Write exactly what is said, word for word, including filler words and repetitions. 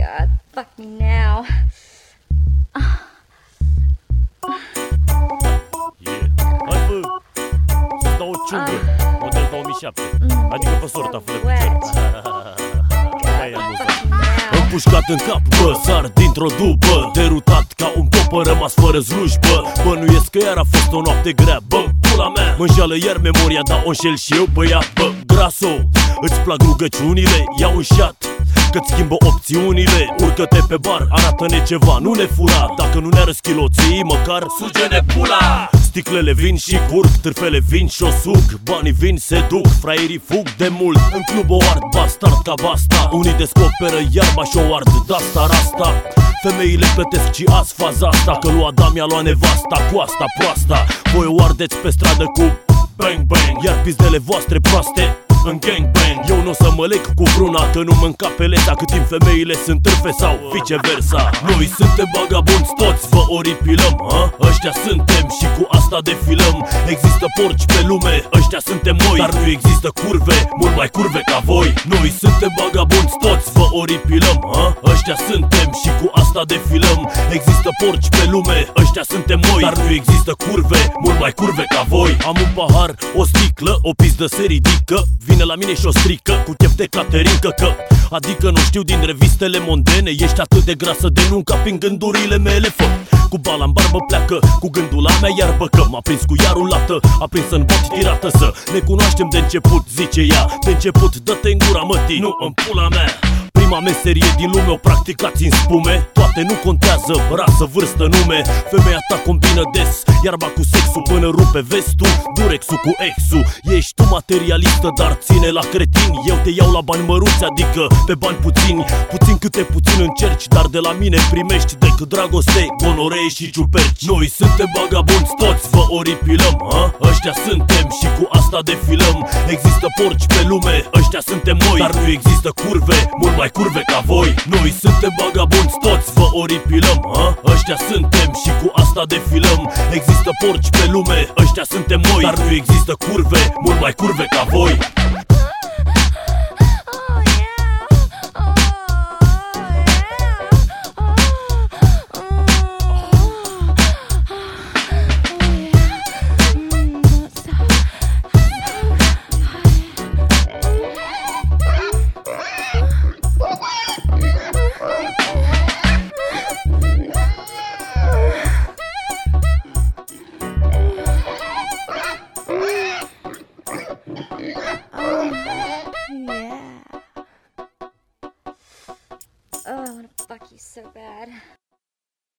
God, fuck me now. Yeah. Hai bă, să-ți dau o ciungă, model două mii șapte. Adică pe sorta fără picior. Aia e amuzant. Împușcat în cap, bă, sar dintr-o după. Derutat ca un popă rămas fără slujbă. Bănuiesc că iar a fost o noapte grea, bă, pula mea mă înșeală iar memoria, dar o înșel și eu, băiat, bă, graso. Îți plac rugăciunile? Ia un șat că-ți schimbă opțiunile. Urcă-te pe bar, arată-ne ceva, nu ne fura. Dacă nu ne arăți chiloții, măcar suge-ne pula. Sticlele vin și curg, târfele vin și o sug. Banii vin, se duc, fraierii fug de mult. În club o ard, bastard ca basta. Unii descoperă iarba și o ard, de-asta rasta. Femeile plătesc și azi faza asta, că lui Adam i-a luat nevasta cu asta proasta. Voi o ardeți pe stradă cu bang bang, iar pizdele voastre proaste în gangbang. Eu n-o să mă leg cu vruna, că nu mă încap pe lesa, cât timp femeile sunt târfe sau viceversa. Noi suntem vagabonți toți, vă oripilăm, ha? Ăștia suntem și cu asta defilăm. Există porci pe lume, ăștia suntem noi, dar nu există curve, mult mai curve ca voi. Noi suntem vagabonți toți, vă oripilăm, ha? Ăștia suntem și cu asta defilăm. Există porci pe lume, ăștia suntem noi, dar nu există curve, mult mai curve ca voi. Am un pahar, o sticlă, o pizdă se ridică, vine la mine și o strică cu chef de caterincă, că adică nu știu din revistele mondene. Ești atât de grasă de nu încapi în gândurile mele, fă. Cu bala în barbă pleacă, cu gândul la mea iarbă, că m-a prins cu iarul lată, a prins în bot tirată. Să ne cunoaștem de început, zice ea. De început, dă-te în gura mătii, nu în pula mea. Prima meserie din lume o practicați în spume. Toate nu contează, rasă, vârstă, nume. Femeia ta combină des iarba cu sexul, până rupe vestul, durexul cu exul. Ești tu materialistă, dar ține la cretin. Eu te iau la bani măruți, adică pe bani puțini. Puțin câte puțin încerci, dar de la mine primești decât dragoste, gonoree și ciuperci. Noi suntem vagabonți toți, vă oripilăm, ha? Ăștia suntem și cu asta defilăm. Există porci pe lume, ăștia suntem noi, dar nu există curve, mult mai curve ca voi. Noi suntem vagabonți toți, vă oripilăm, ha? Ăștia suntem și cu asta defilăm. Există porci pe lume, ăștia suntem noi, dar nu există curve, mult mai curve ca voi. Oh, I wanna fuck you so bad.